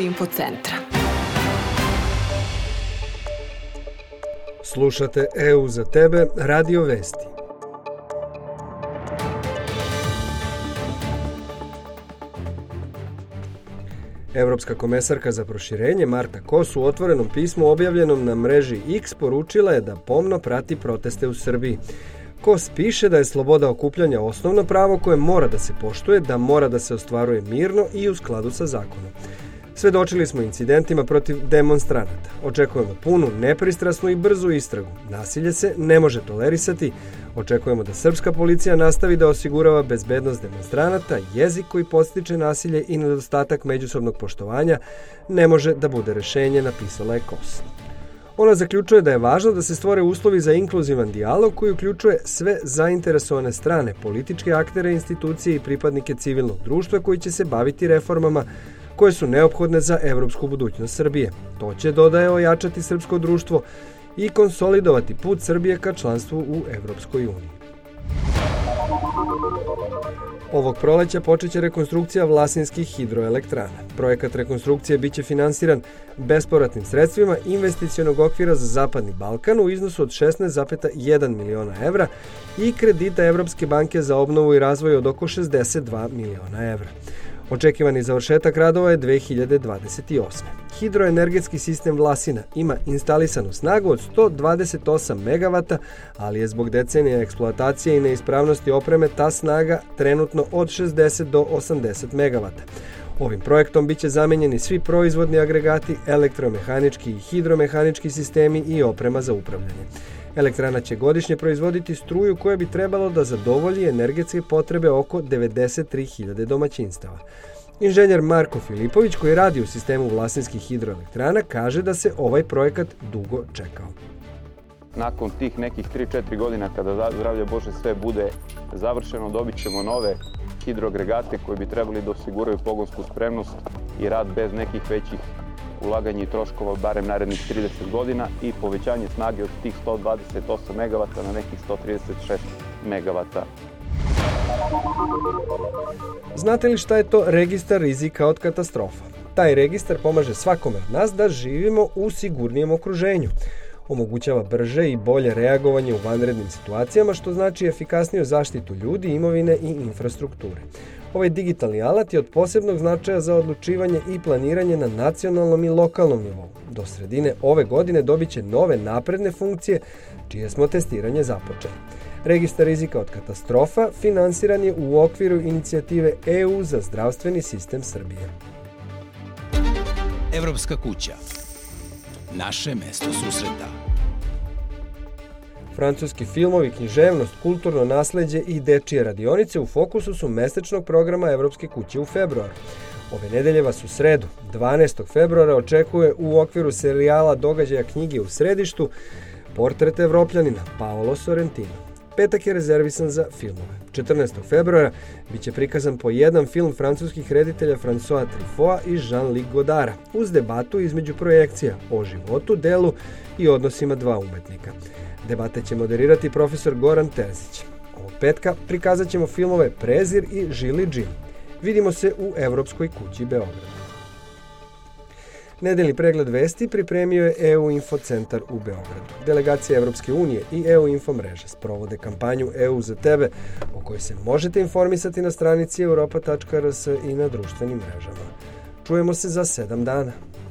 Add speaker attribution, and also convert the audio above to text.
Speaker 1: Info centra.
Speaker 2: Slušate EU za tebe, Radio Vesti. Evropska komesarka za proširenje Marta Kos u otvorenom pismu objavljenom na mreži X poručila je da pomno prati proteste u Srbiji. Kos piše da je sloboda okupljanja osnovno pravo koje mora da se poštuje, da mora da se ostvaruje mirno i u skladu sa zakonom. Svedočili smo incidentima protiv demonstranata. Očekujemo punu, nepristrasnu i brzu istragu. Nasilje se ne može tolerisati. Očekujemo da srpska policija nastavi da osigurava bezbednost demonstranata. Jezik koji podstiče nasilje i nedostatak međusobnog poštovanja ne može da bude rešenje, napisala je Kos. Ona zaključuje da je važno da se stvore uslovi za inkluzivan dijalog koji uključuje sve zainteresovane strane, političke aktere, institucije i pripadnike civilnog društva koji će se baviti reformama koje su neophodne za evropsku budućnost Srbije. To će, dodaje, ojačati srpsko društvo i konsolidovati put Srbije ka članstvu u Evropskoj uniji. Ovog proleća počeće rekonstrukcija Vlasinskih hidroelektrana. Projekat rekonstrukcije biće finansiran bespovratnim sredstvima investicionog okvira za Zapadni Balkan u iznosu od 16,1 miliona evra i kredita Evropske banke za obnovu i razvoj od oko 62 miliona evra. Očekivani završetak radova je 2028. Hidroenergetski sistem Vlasina ima instalisanu snagu od 128 MW, ali je zbog decenija eksploatacije i neispravnosti opreme ta snaga trenutno od 60 do 80 MW. Ovim projektom biće zamenjeni svi proizvodni agregati, elektromehanički i hidromehanički sistemi i oprema za upravljanje. Elektrana će godišnje proizvoditi struju koja bi trebalo da zadovolji energetske potrebe oko 93.000 domaćinstava. Inženjer Marko Filipović, koji radi u sistemu Vlasinskih hidroelektrana, kaže da se ovaj projekat dugo čekao.
Speaker 3: Nakon tih nekih 3-4 godina, kada zdravlje Bože sve bude završeno, dobit ćemo nove hidroagregate koji bi trebali da osiguraju pogonsku spremnost i rad bez nekih većih ulaganja i troškova barem narednih 30 godina i povećanje snage od tih 128 MW na nekih 136 MW.
Speaker 2: Znate li šta je to registar rizika od katastrofa? Taj registar pomaže svakome od nas da živimo u sigurnijem okruženju. Omogućava brže i bolje reagovanje u vanrednim situacijama, što znači efikasniju zaštitu ljudi, imovine i infrastrukture. Ovaj digitalni alat je od posebnog značaja za odlučivanje i planiranje na nacionalnom i lokalnom nivou. Do sredine ove godine dobit će nove napredne funkcije, čije smo testiranje započeli. Registar rizika od katastrofa finansiran je u okviru inicijative EU za zdravstveni sistem Srbije.
Speaker 4: Evropska kuća. Naše mesto susreta.
Speaker 2: Francuski filmovi, književnost, kulturno nasleđe i dečije radionice u fokusu su mesečnog programa Evropske kuće u februaru. Ove nedelje vas u sredu, 12. februara, očekuje u okviru serijala događaja knjige u središtu Portret Evropljanina, Paolo Sorrentino. Petak je rezervisan za filmove. 14. februara biće prikazan po jedan film francuskih reditelja François Truffaut i Jean-Luc Godara, uz debatu između projekcija o životu, delu i odnosima dva umetnika. Debate će moderirati profesor Goran Terzić. Ovog petka prikazat ćemo filmove Prezir i Žili Džim. Vidimo se u Evropskoj kući Beograd. Nedeljni pregled vesti pripremio je EU Info centar u Beogradu. Delegacija Evropske unije i EU Info mreža sprovode kampanju EU za tebe, o kojoj se možete informisati na stranici europa.rs i na društvenim mrežama. Čujemo se za 7 dana.